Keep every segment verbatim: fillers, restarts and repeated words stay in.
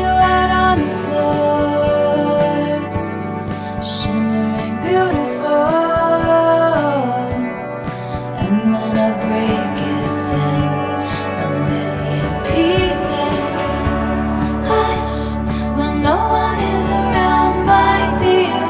you out on the floor, shimmering beautiful. And when I break, it's in a million pieces. Hush, when no one is around, my dear.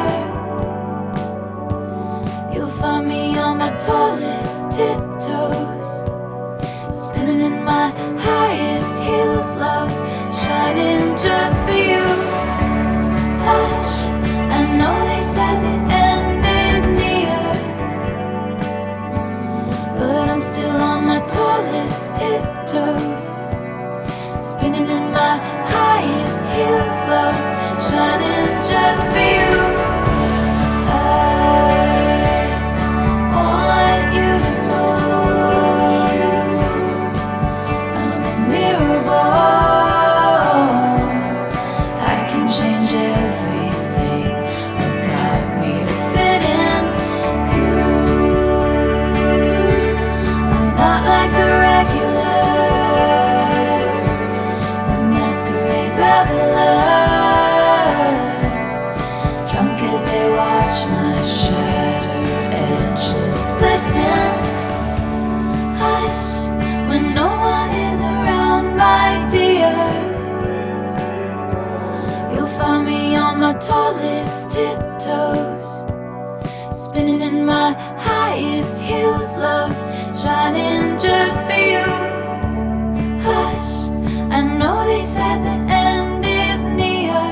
You'll find me on my tallest tiptoes, spinning in my highest heels, love, shining just for you. Hush, I know they said the end is near, but I'm still on my tallest tiptoes, spinning in my highest heels, love, shining just for you. I want you to know I'm a mirror ball. I can change everything about me to fit in you. I'm not like the regulars, the masquerade revelers, drunk as they watch my shattered edges glisten. Hush, when no one is around, my dear. You'll find me on my tallest tiptoes, spinning in my highest heels, love, shining just for you. Hush, I know they said the end is near,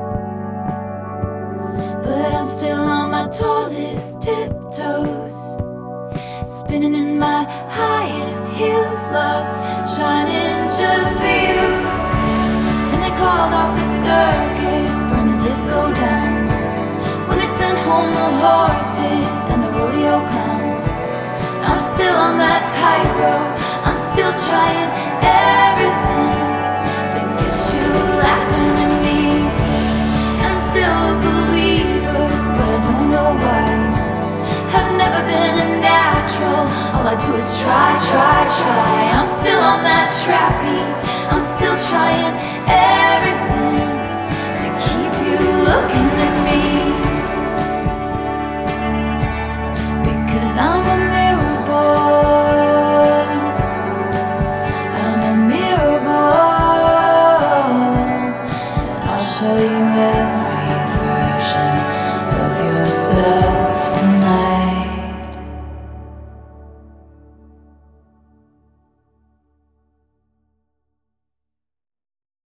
but I'm still on my tallest tiptoes, spinning in my highest heels, love, shining just for you. And they called off the circus, burned the disco down, when they sent home the horses and the rodeo clowns. I'm still on that tightrope, I'm still trying everything to get you laughing at me. I'm still a believer, but I don't know why. I've never been a natural, all I do is try, try, try. I'm still on that trapeze, I'm still trying everything to keep you looking at me, because I'm a